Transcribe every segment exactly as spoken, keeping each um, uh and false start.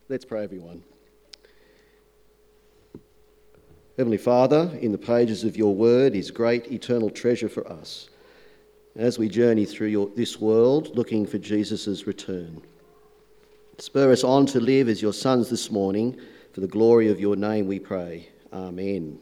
Let's pray, everyone. Heavenly Father, in the pages of your word is great eternal treasure for us as we journey through your, this world looking for Jesus' return. Spur us on to live as your sons this morning. For the glory of your name we pray. Amen.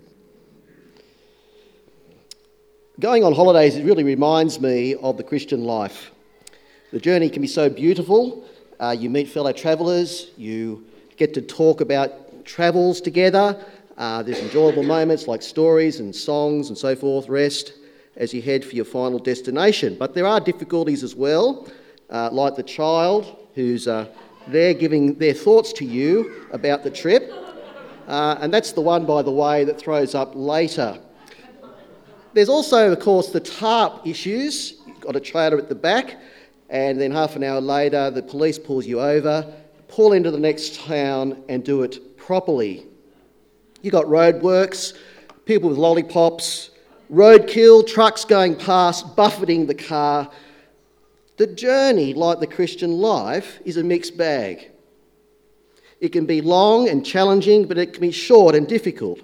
Going on holidays, it really reminds me of the Christian life. The journey can be so beautiful. Uh, you meet fellow travellers, you get to talk about travels together. Uh, there's enjoyable moments like stories and songs and so forth, rest as you head for your final destination. But there are difficulties as well, uh, like the child who's uh, there giving their thoughts to you about the trip. Uh, and that's the one, by the way, that throws up later. There's also, of course, the tarp issues. You've got a trailer at the back, and then half an hour later, the police pulls you over, pull into the next town and do it properly. You've got roadworks, people with lollipops, roadkill, trucks going past, buffeting the car. The journey, like the Christian life, is a mixed bag. It can be long and challenging, but it can be short and difficult.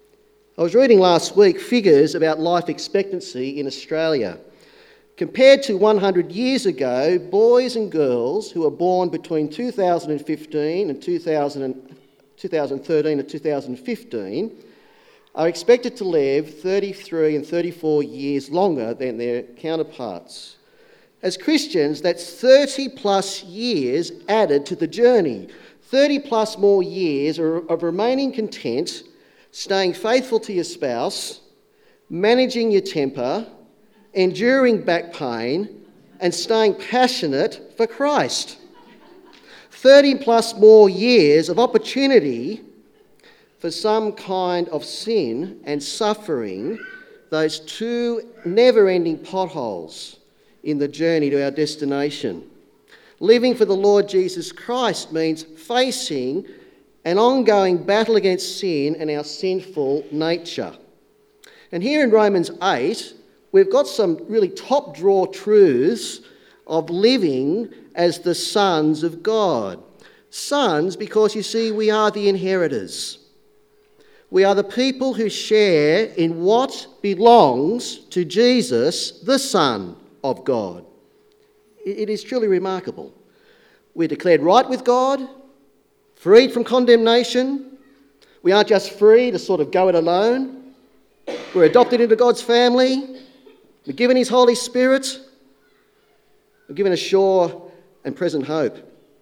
I was reading last week figures about life expectancy in Australia. Compared to one hundred years ago, boys and girls who were born between two thousand fifteen and two thousand, twenty thirteen and two thousand fifteen are expected to live thirty-three and thirty-four years longer than their counterparts. As Christians, that's thirty plus years added to the journey. thirty plus more years of remaining content, staying faithful to your spouse, managing your temper, enduring back pain, and staying passionate for Christ. thirty plus more years of opportunity for some kind of sin and suffering, those two never-ending potholes in the journey to our destination. Living for the Lord Jesus Christ means facing an ongoing battle against sin and our sinful nature. And here in Romans eight, we've got some really top-drawer truths of living as the sons of God. Sons because, you see, we are the inheritors. We are the people who share in what belongs to Jesus, the Son of God. It is truly remarkable. We're declared right with God, freed from condemnation. We aren't just free to sort of go it alone. We're adopted into God's family. We're given his Holy Spirit. We're given a sure and present hope.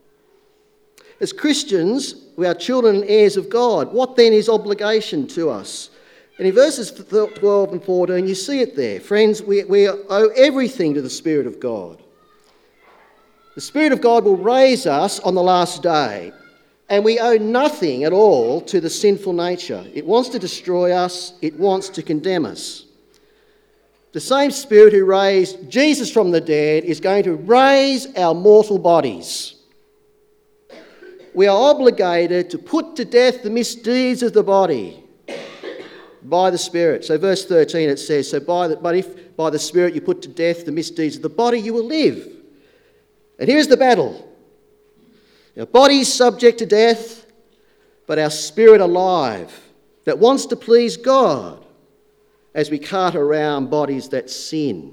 As Christians, we are children and heirs of God. What then is obligation to us? And in verses twelve and fourteen, you see it there. Friends, we, we owe everything to the Spirit of God. The Spirit of God will raise us on the last day. And we owe nothing at all to the sinful nature. It wants to destroy us. It wants to condemn us. The same Spirit who raised Jesus from the dead is going to raise our mortal bodies. We are obligated to put to death the misdeeds of the body by the Spirit. So verse thirteen it says, so by the, but if by the Spirit you put to death the misdeeds of the body, you will live. And here's the battle. Our body's subject to death, but our spirit alive, that wants to please God as we cart around bodies that sin.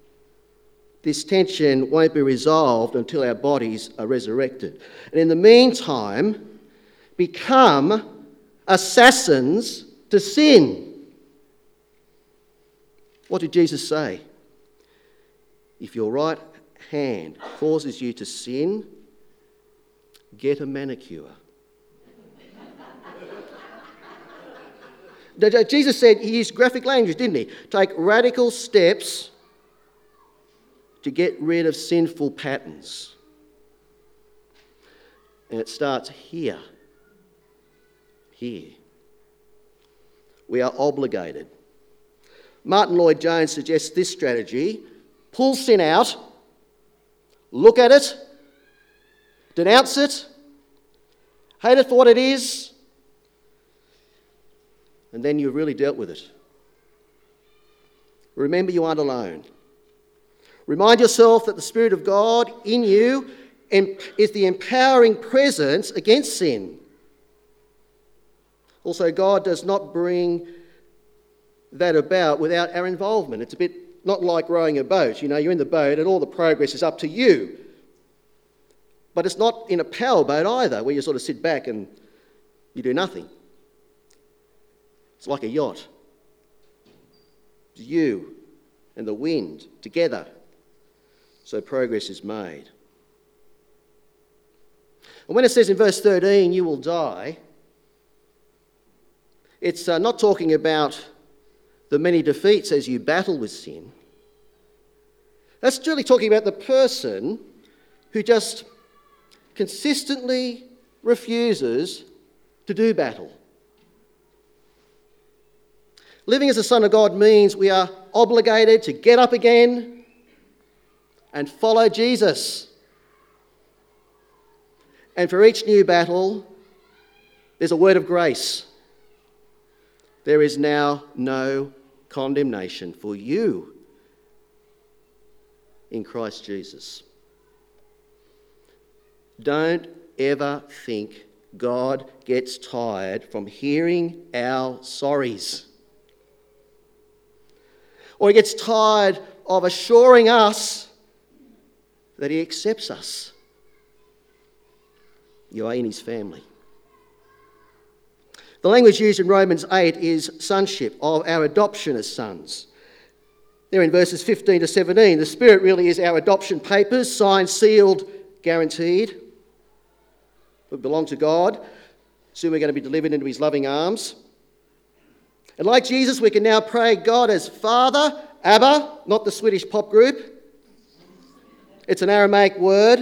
This tension won't be resolved until our bodies are resurrected. And in the meantime, become assassins to sin. What did Jesus say? If your right hand causes you to sin, get a manicure. Jesus said, he used graphic language, didn't he? Take radical steps to get rid of sinful patterns. And it starts here. Here. We are obligated. Martin Lloyd-Jones suggests this strategy. Pull sin out, look at it, denounce it, hate it for what it is, and then you've really dealt with it. Remember, you aren't alone. Remind yourself that the Spirit of God in you is the empowering presence against sin. Also, God does not bring that about without our involvement. It's a bit not like rowing a boat. You know, you're in the boat and all the progress is up to you. But it's not in a power boat either, where you sort of sit back and you do nothing. It's like a yacht. It's you and the wind together. So progress is made. And when it says in verse thirteen, you will die, it's uh, not talking about the many defeats as you battle with sin. That's really talking about the person who just consistently refuses to do battle. Living as a son of God means we are obligated to get up again and follow Jesus. And for each new battle, there's a word of grace. There is now no condemnation for you in Christ Jesus. Don't ever think God gets tired from hearing our sorries. Or he gets tired of assuring us that he accepts us. You are in his family. The language used in Romans eight is sonship, of our adoption as sons. There in verses fifteen to seventeen, the Spirit really is our adoption papers, signed, sealed, guaranteed. We belong to God. Soon we're going to be delivered into his loving arms. And like Jesus, we can now pray God as Father, Abba, not the Swedish pop group. It's an Aramaic word.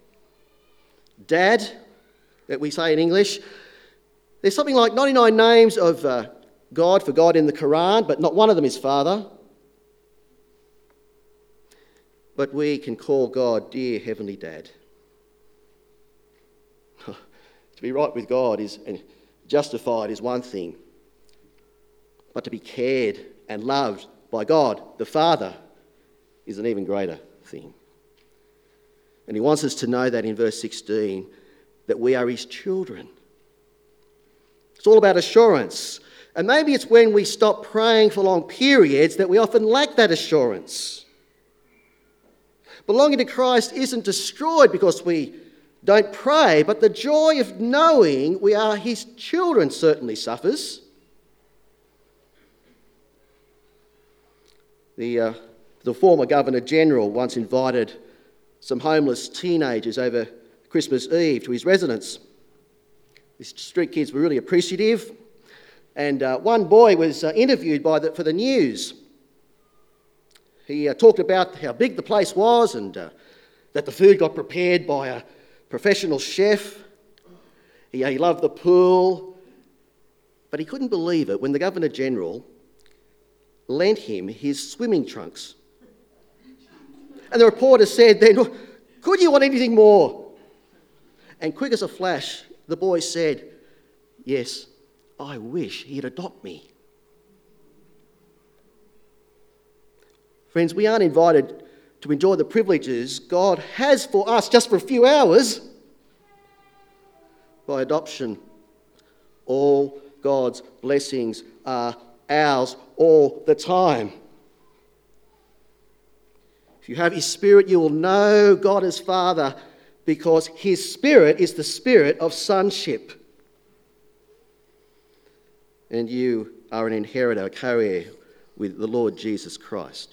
Dad, that we say in English. There's something like ninety-nine names of uh, God for God in the Quran, but not one of them is Father. But we can call God dear Heavenly Dad. To be right with God is and justified is one thing, but to be cared and loved by God, the Father, is an even greater thing. And he wants us to know that in verse sixteen, that we are his children. It's all about assurance. And maybe it's when we stop praying for long periods that we often lack that assurance. Belonging to Christ isn't destroyed because we don't pray, but the joy of knowing we are his children certainly suffers. The, uh, the former Governor-General once invited some homeless teenagers over Christmas Eve to his residence. The street kids were really appreciative, and uh, one boy was uh, interviewed by the, for the news. He uh, talked about how big the place was and uh, that the food got prepared by a professional chef. He, uh, he loved the pool, but he couldn't believe it when the Governor-General lent him his swimming trunks. And the reporter said then, "Could you want anything more?" And quick as a flash, the boy said, "Yes, I wish he'd adopt me." Friends, we aren't invited to enjoy the privileges God has for us just for a few hours. By adoption, all God's blessings are ours all the time. If you have his Spirit, you will know God as Father, because his Spirit is the spirit of sonship. And you are an inheritor, a co-heir with the Lord Jesus Christ.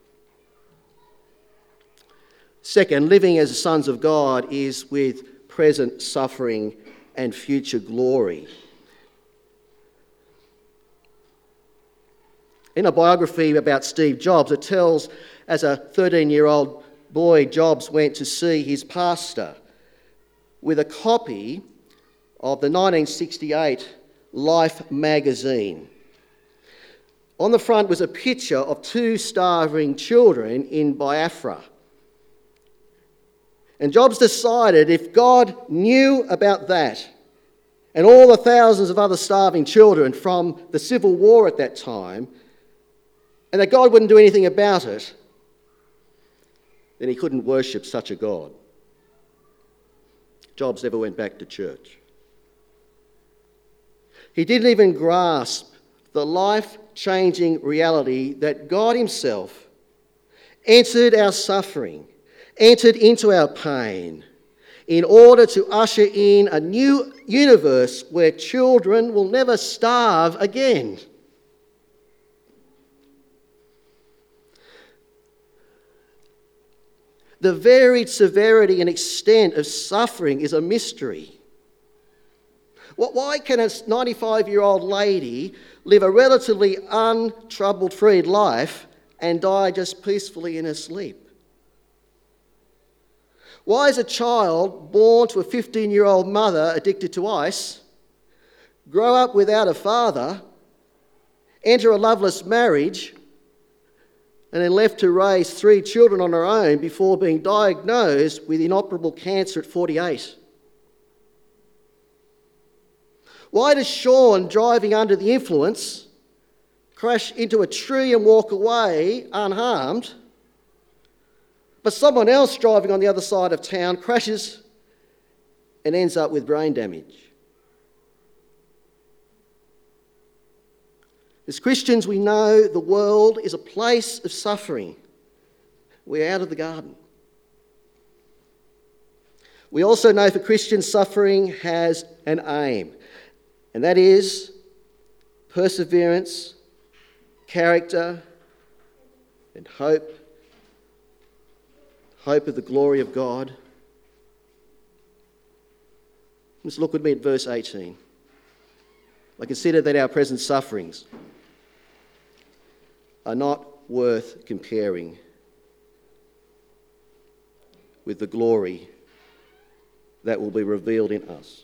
Second, living as sons of God is with present suffering and future glory. In a biography about Steve Jobs, it tells, as a thirteen-year-old boy, Jobs went to see his pastor with a copy of the nineteen sixty-eight Life magazine. On the front was a picture of two starving children in Biafra. And Jobs decided if God knew about that and all the thousands of other starving children from the civil war at that time, and that God wouldn't do anything about it, then he couldn't worship such a God. Jobs never went back to church. He didn't even grasp the life-changing reality that God himself entered our suffering, entered into our pain, in order to usher in a new universe where children will never starve again. The varied severity and extent of suffering is a mystery. Why can a ninety-five-year-old lady live a relatively untroubled, freed life and die just peacefully in her sleep? Why is a child born to a fifteen-year-old mother addicted to ice, grow up without a father, enter a loveless marriage, and then left to raise three children on her own before being diagnosed with inoperable cancer at forty-eight? Why does Sean, driving under the influence, crash into a tree and walk away unharmed, but someone else driving on the other side of town crashes and ends up with brain damage? As Christians, we know the world is a place of suffering. We're out of the garden. We also know for Christians, suffering has an aim, and that is perseverance, character, and hope. Hope of the glory of God. Let's look with me at verse eighteen. I consider that our present sufferings are not worth comparing with the glory that will be revealed in us.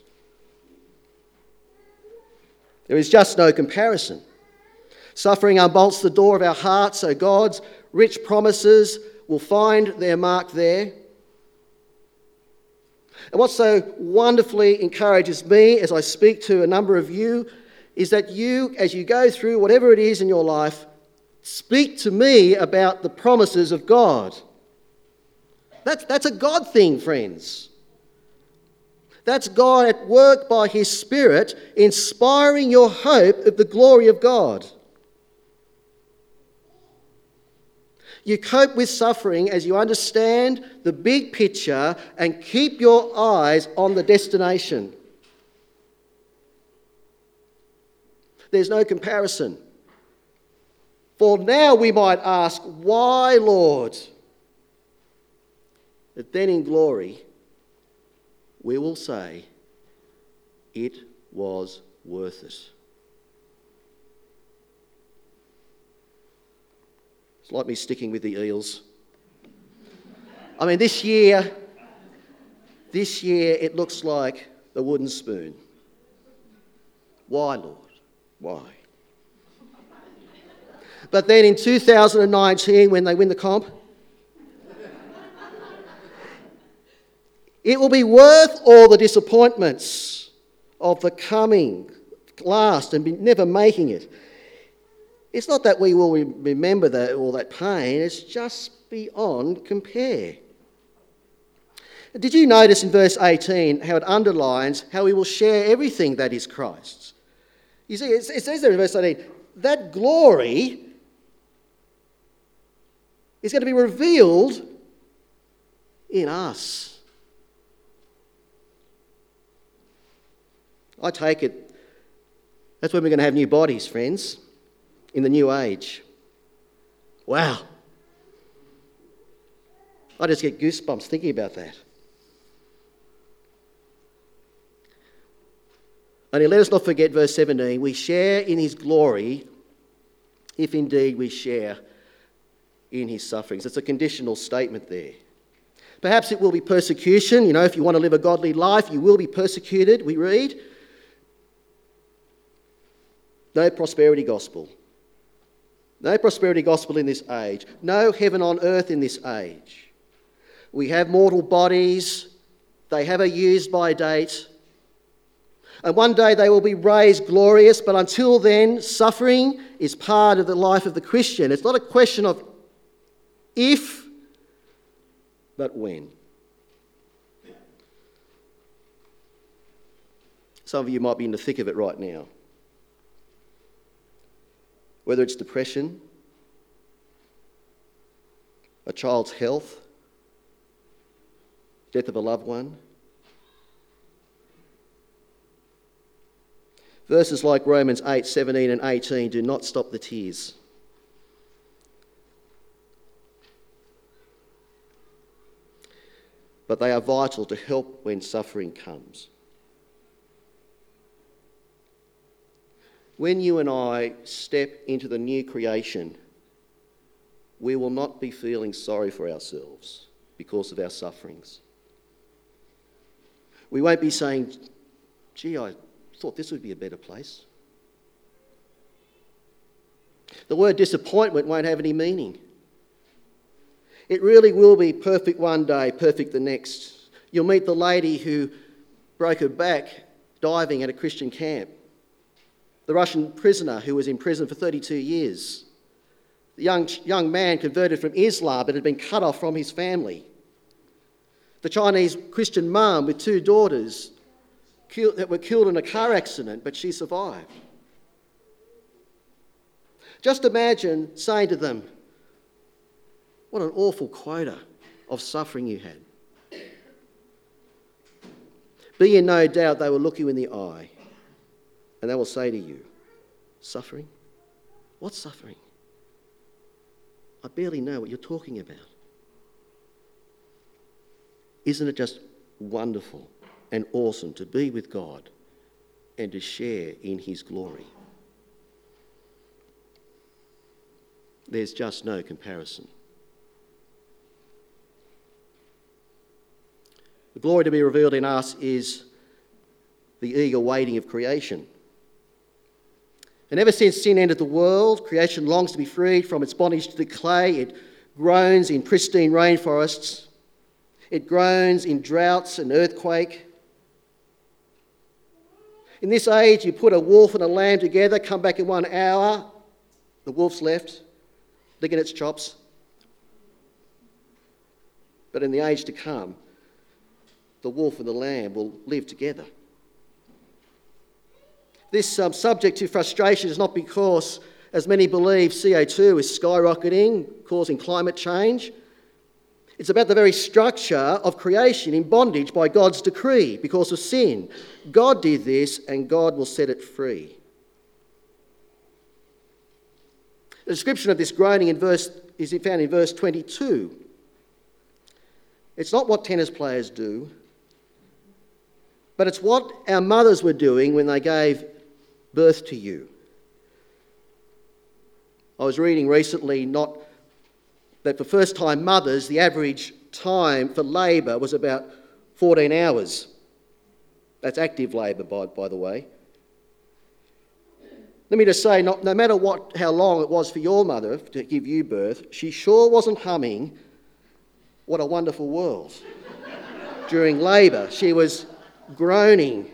There is just no comparison. Suffering unbolts the door of our hearts so God's rich promises will find their mark there. And what so wonderfully encourages me as I speak to a number of you is that you, as you go through whatever it is in your life, speak to me about the promises of God. That's, that's a God thing, friends. That's God at work by his Spirit, inspiring your hope of the glory of God. You cope with suffering as you understand the big picture and keep your eyes on the destination. There's no comparison. For now we might ask, why, Lord? But then in glory, we will say, it was worth it. It's like me sticking with the eels. I mean, this year, this year it looks like the wooden spoon. Why, Lord? Why? But then in two thousand nineteen, when they win the comp, it will be worth all the disappointments of the coming last and be never making it. It's not that we will remember that, all that pain, it's just beyond compare. Did you notice in verse eighteen how it underlines how we will share everything that is Christ's? You see, it says there in verse eighteen, that glory is going to be revealed in us. I take it that's when we're going to have new bodies, friends, in the new age. Wow. I just get goosebumps thinking about that. Only let us not forget verse seventeen. We share in his glory if indeed we share in his sufferings. It's a conditional statement there. Perhaps it will be persecution. You know, if you want to live a godly life, you will be persecuted, we read. No prosperity gospel. No prosperity gospel in this age. No heaven on earth in this age. We have mortal bodies. They have a use-by date. And one day they will be raised glorious, but until then, suffering is part of the life of the Christian. It's not a question of if, but when. Some of you might be in the thick of it right now. Whether it's depression, a child's health, death of a loved one. Verses like Romans eight, seventeen and eighteen do not stop the tears. But they are vital to help when suffering comes. When you and I step into the new creation, we will not be feeling sorry for ourselves because of our sufferings. We won't be saying, gee, I thought this would be a better place. The word disappointment won't have any meaning. It really will be perfect one day, perfect the next. You'll meet the lady who broke her back diving at a Christian camp. The Russian prisoner who was in prison for thirty-two years. The young, young man converted from Islam but had been cut off from his family. The Chinese Christian mum with two daughters killed, that were killed in a car accident, but she survived. Just imagine saying to them, what an awful quota of suffering you had. Be in no doubt they will look you in the eye and they will say to you, suffering? What suffering? I barely know what you're talking about. Isn't it just wonderful and awesome to be with God and to share in his glory? There's just no comparison. The glory to be revealed in us is the eager waiting of creation. And ever since sin entered the world, creation longs to be freed from its bondage to the clay. It groans in pristine rainforests. It groans in droughts and earthquake. In this age, you put a wolf and a lamb together, come back in one hour, the wolf's left, licking its chops. But in the age to come, the wolf and the lamb will live together. This um, subject to frustration is not because, as many believe, C O two is skyrocketing, causing climate change. It's about the very structure of creation in bondage by God's decree because of sin. God did this and God will set it free. The description of this groaning in verse is found in verse twenty-two. It's not what tennis players do, but it's what our mothers were doing when they gave birth to you. I was reading recently not that for first-time mothers, the average time for labour was about fourteen hours. That's active labour, by, by the way. Let me just say, not, no matter what, how long it was for your mother to give you birth, she sure wasn't humming, "What a wonderful world," during labour. She was groaning.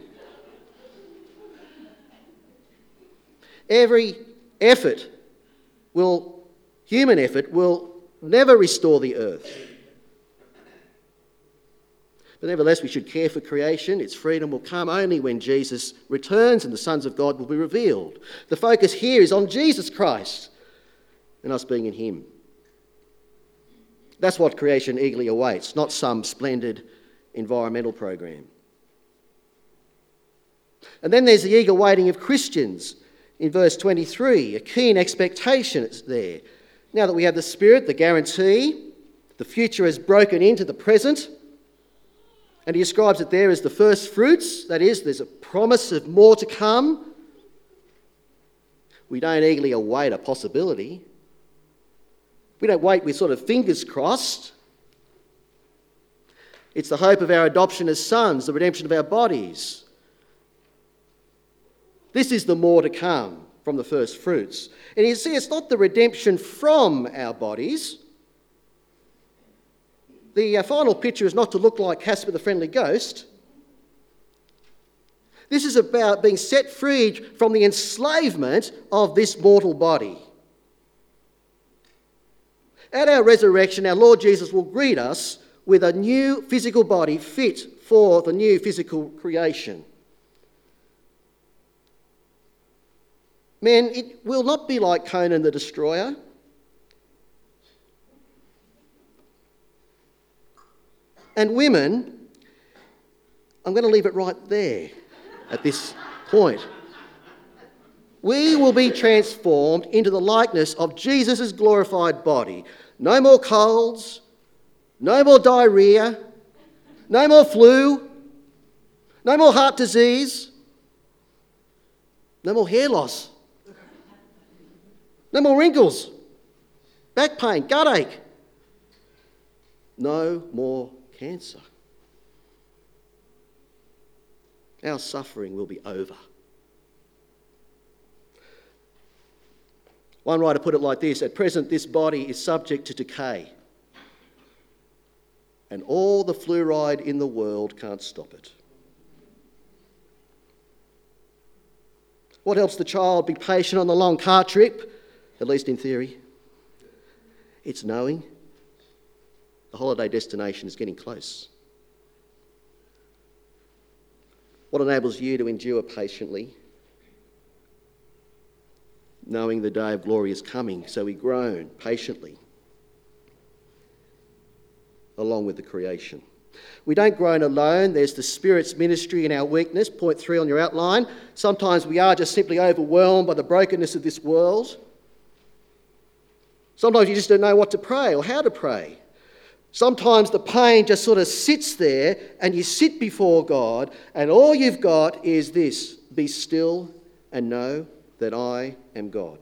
Every effort will, human effort, will never restore the earth. But nevertheless, we should care for creation. Its freedom will come only when Jesus returns and the sons of God will be revealed. The focus here is on Jesus Christ and us being in him. That's what creation eagerly awaits, not some splendid environmental program. And then there's the eager waiting of Christians in verse twenty-three. A keen expectation is there. Now that we have the Spirit, the guarantee, the future has broken into the present. And he describes it there as the first fruits. That is, there's a promise of more to come. We don't eagerly await a possibility. We don't wait with sort of fingers crossed. It's the hope of our adoption as sons, the redemption of our bodies. This is the more to come from the first fruits. And you see, it's not the redemption from our bodies. The uh, final picture is not to look like Casper the Friendly Ghost. This is about being set free from the enslavement of this mortal body. At our resurrection, our Lord Jesus will greet us with a new physical body fit for the new physical creation. Men, it will not be like Conan the Destroyer. And women, I'm going to leave it right there at this point. We will be transformed into the likeness of Jesus' glorified body. No more colds, no more diarrhea, no more flu, no more heart disease, no more hair loss, no more wrinkles, back pain, gut ache, no more cancer. Our suffering will be over. One writer put it like this: at present, this body is subject to decay, and all the fluoride in the world can't stop it. What helps the child be patient on the long car trip, at least in theory? It's knowing the holiday destination is getting close. What enables you to endure patiently? Knowing the day of glory is coming, so we groan patiently along with the creation. We don't groan alone. There's the Spirit's ministry in our weakness, point three on your outline. Sometimes we are just simply overwhelmed by the brokenness of this world. Sometimes you just don't know what to pray or how to pray. Sometimes the pain just sort of sits there and you sit before God and all you've got is this: be still and know that I am God.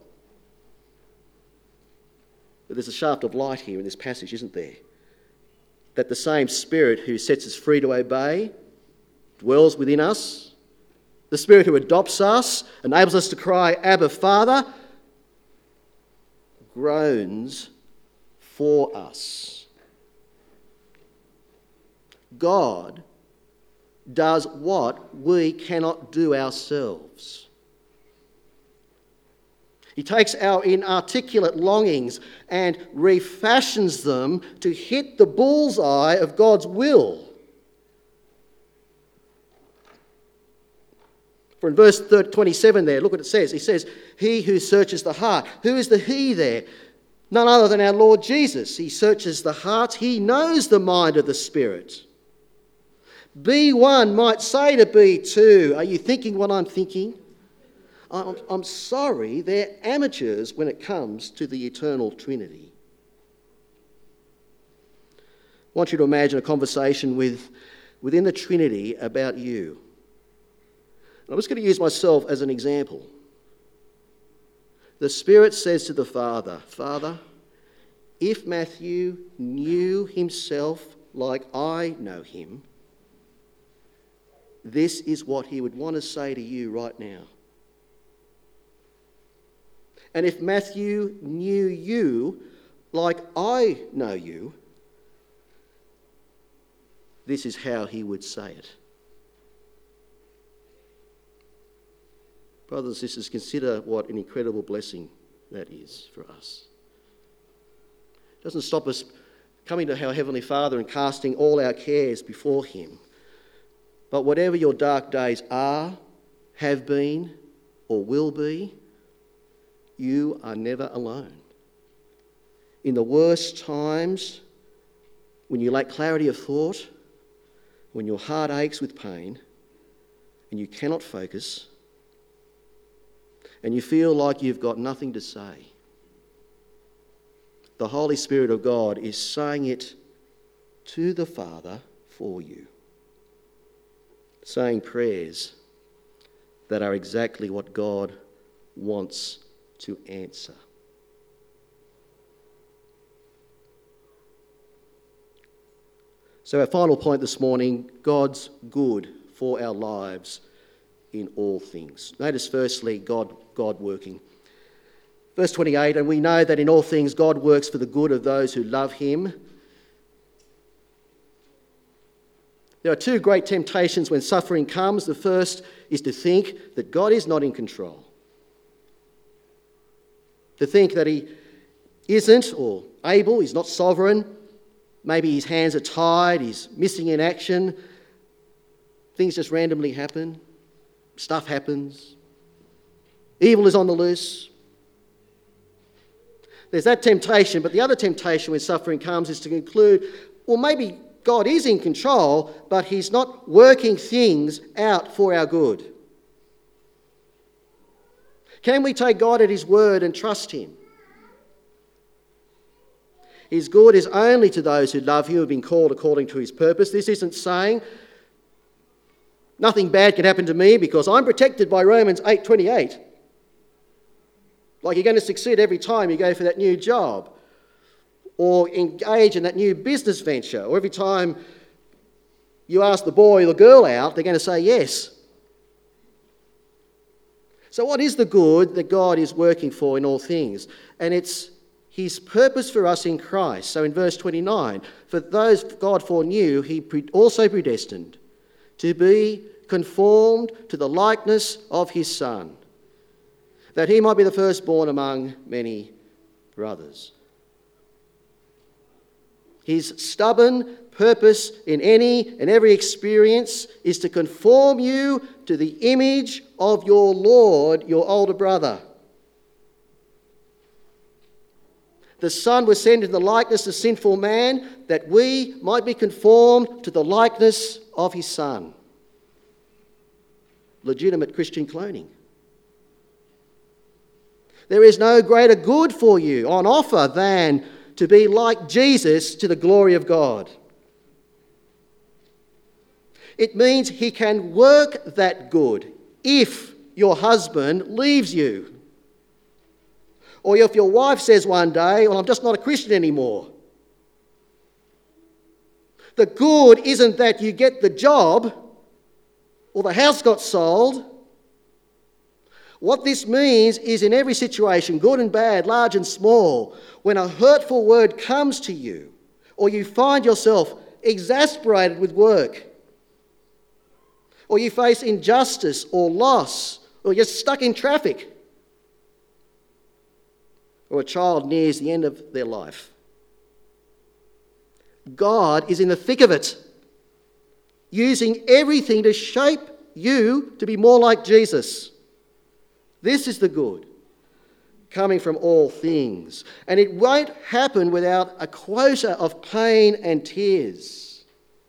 But there's a shaft of light here in this passage, isn't there? That the same Spirit who sets us free to obey dwells within us. The Spirit who adopts us, enables us to cry, Abba, Father, groans for us. God does what we cannot do ourselves. He takes our inarticulate longings and refashions them to hit the bullseye of God's will. For in verse twenty-seven there, look what it says. He says, he who searches the heart. Who is the he there? None other than our Lord Jesus. He searches the heart. He knows the mind of the Spirit. B one might say to B two, are you thinking what I'm thinking? I'm, I'm sorry, they're amateurs when it comes to the eternal Trinity. I want you to imagine a conversation with, within the Trinity about you. I'm just going to use myself as an example. The Spirit says to the Father, Father, if Matthew knew himself like I know him, this is what he would want to say to you right now. And if Matthew knew you like I know you, this is how he would say it. Brothers and sisters, consider what an incredible blessing that is for us. It doesn't stop us coming to our Heavenly Father and casting all our cares before him. But whatever your dark days are, have been, or will be, you are never alone. In the worst times, when you lack clarity of thought, when your heart aches with pain, and you cannot focus, and you feel like you've got nothing to say, the Holy Spirit of God is saying it to the Father for you. Saying prayers that are exactly what God wants to answer. So our final point this morning, God's good for our lives in all things. Notice firstly, God, God working. Verse twenty-eight, and we know that in all things God works for the good of those who love him. There are two great temptations when suffering comes. The first is to think that God is not in control. To think that he isn't or able, he's not sovereign. Maybe his hands are tied, he's missing in action. Things just randomly happen. Stuff happens. Evil is on the loose. There's that temptation, but the other temptation when suffering comes is to conclude, well, maybe God is in control, but he's not working things out for our good. Can we take God at his word and trust him? His good is only to those who love him, who have been called according to his purpose. This isn't saying nothing bad can happen to me because I'm protected by Romans eight twenty-eight. Like you're going to succeed every time you go for that new job or engage in that new business venture, or every time you ask the boy or the girl out, they're going to say yes. So what is the good that God is working for in all things? And it's his purpose for us in Christ. So in verse twenty-nine, for those God foreknew, he also predestined to be conformed to the likeness of his Son, that he might be the firstborn among many brothers. His stubborn purpose in any and every experience is to conform you to the image of your Lord, your older brother. The Son was sent in the likeness of sinful man that we might be conformed to the likeness of his Son. Legitimate Christian cloning. There is no greater good for you on offer than to be like Jesus to the glory of God. It means he can work that good if your husband leaves you. Or if your wife says one day, well, I'm just not a Christian anymore. The good isn't that you get the job or the house got sold. What this means is in every situation, good and bad, large and small, when a hurtful word comes to you, or you find yourself exasperated with work, or you face injustice or loss, or you're stuck in traffic, or a child nears the end of their life, God is in the thick of it, using everything to shape you to be more like Jesus. This is the good coming from all things. And it won't happen without a quota of pain and tears.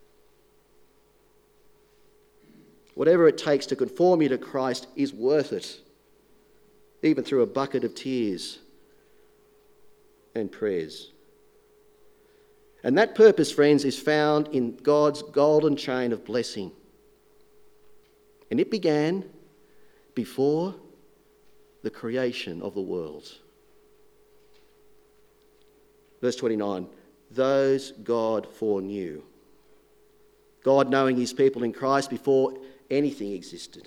Whatever it takes to conform you to Christ is worth it, even through a bucket of tears and prayers. And that purpose, friends, is found in God's golden chain of blessing. And it began before the creation of the world. Verse twenty-nine, those God foreknew. God knowing his people in Christ before anything existed.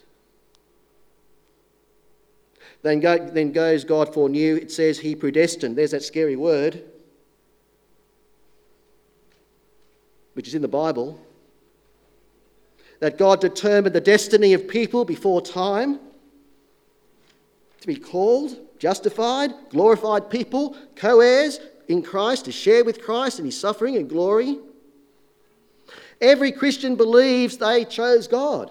Then, go, then goes God foreknew, it says he predestined. There's that scary word, which is in the Bible. That God determined the destiny of people before time to be called, justified, glorified people, co-heirs in Christ, to share with Christ in his suffering and glory. Every Christian believes they chose God.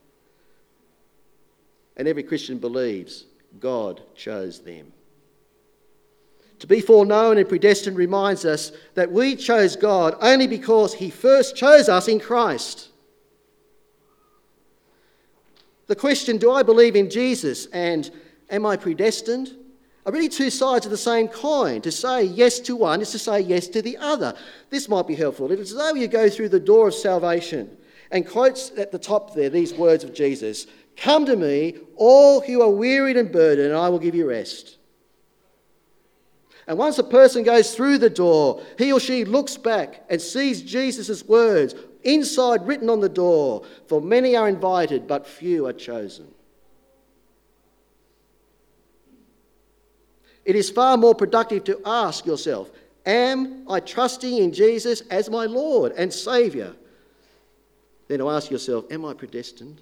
And every Christian believes God chose them. To be foreknown and predestined reminds us that we chose God only because he first chose us in Christ. The question, do I believe in Jesus and am I predestined, are really two sides of the same coin. To say yes to one is to say yes to the other. This might be helpful. It's as though you go through the door of salvation and quotes at the top there these words of Jesus, "Come to me, all who are wearied and burdened, and I will give you rest." And once a person goes through the door, he or she looks back and sees Jesus' words inside written on the door, "For many are invited, but few are chosen." It is far more productive to ask yourself, am I trusting in Jesus as my Lord and Saviour? Than to ask yourself, am I predestined?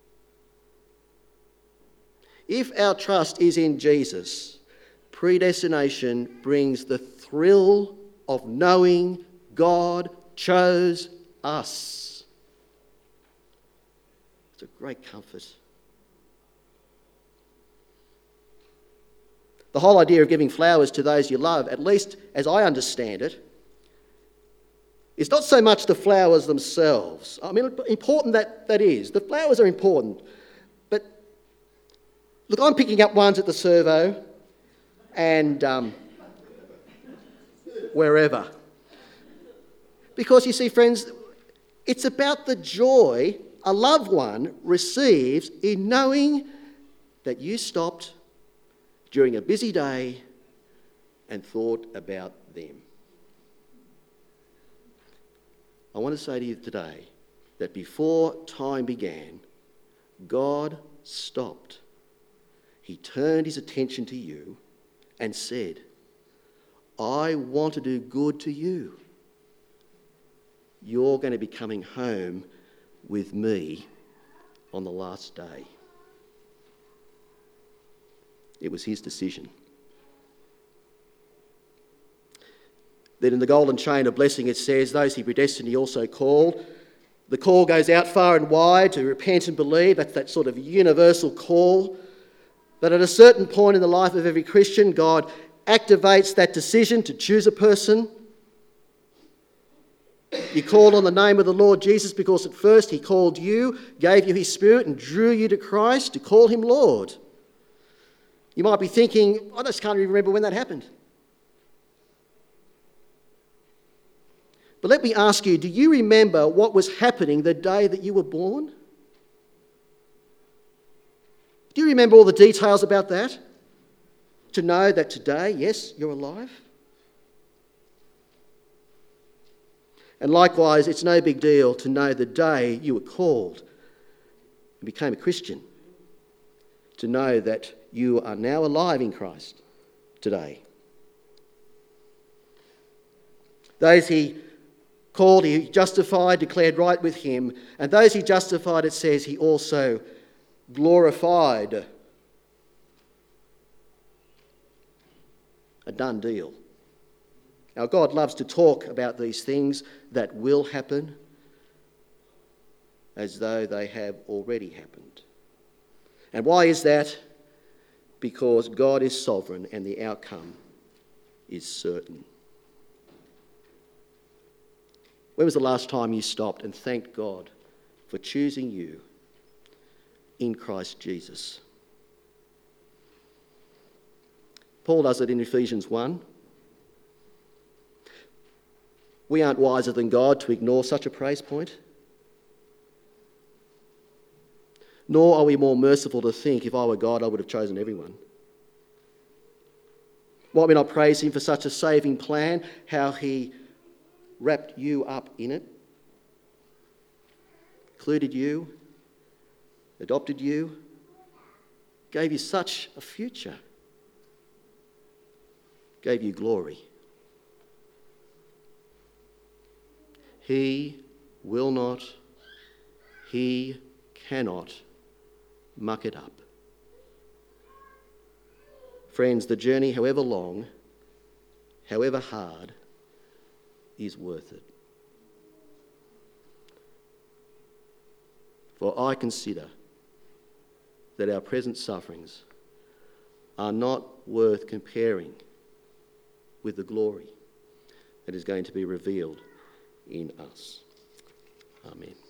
If our trust is in Jesus, predestination brings the thrill of knowing God chose us. It's a great comfort. The whole idea of giving flowers to those you love, at least as I understand it, is not so much the flowers themselves. I mean, important that that is. The flowers are important. But look, I'm picking up ones at the servo and um, wherever. Because you see, friends, it's about the joy a loved one receives in knowing that you stopped during a busy day and thought about them. I want to say to you today that before time began, God stopped. He turned his attention to you and said, I want to do good to you. You're going to be coming home with me on the last day. It was his decision. Then in the golden chain of blessing it says, those he predestined he also called. The call goes out far and wide to repent and believe. That's that sort of universal call. But at a certain point in the life of every Christian, God activates that decision to choose a person. You called on the name of the Lord Jesus because at first he called you, gave you his Spirit and drew you to Christ to call him Lord. You might be thinking, I just can't even remember when that happened. But let me ask you, do you remember what was happening the day that you were born? Do you remember all the details about that? To know that today, yes, you're alive? And likewise, it's no big deal to know the day you were called and became a Christian. To know that you are now alive in Christ today. Those he called, he justified, declared right with him. And those he justified, it says, he also glorified. A done deal. Now, God loves to talk about these things that will happen as though they have already happened. And why is that? Because God is sovereign and the outcome is certain. When was the last time you stopped and thanked God for choosing you in Christ Jesus? Paul does it in Ephesians one. We aren't wiser than God to ignore such a praise point. Nor are we more merciful to think, if I were God, I would have chosen everyone. Might we not praise him for such a saving plan, how he wrapped you up in it, included you, adopted you, gave you such a future, gave you glory. He will not, he cannot muck it up. Friends, the journey, however long, however hard, is worth it. For I consider that our present sufferings are not worth comparing with the glory that is going to be revealed in us. Amen.